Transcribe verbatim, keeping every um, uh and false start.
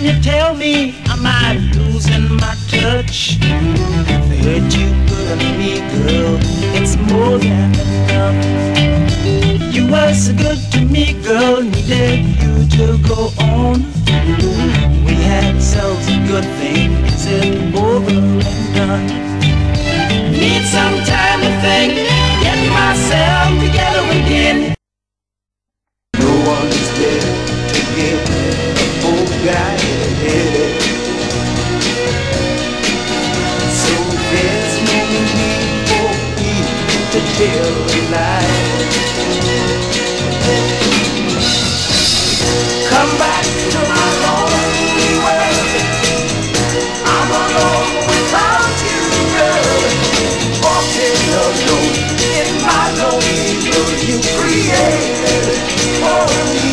Can you tell me, am I losing my touch? The hurt you put on me, girl, it's more than enough. You were so good to me, girl, needed you to go on. We had ourselves a good thing, is it over and done?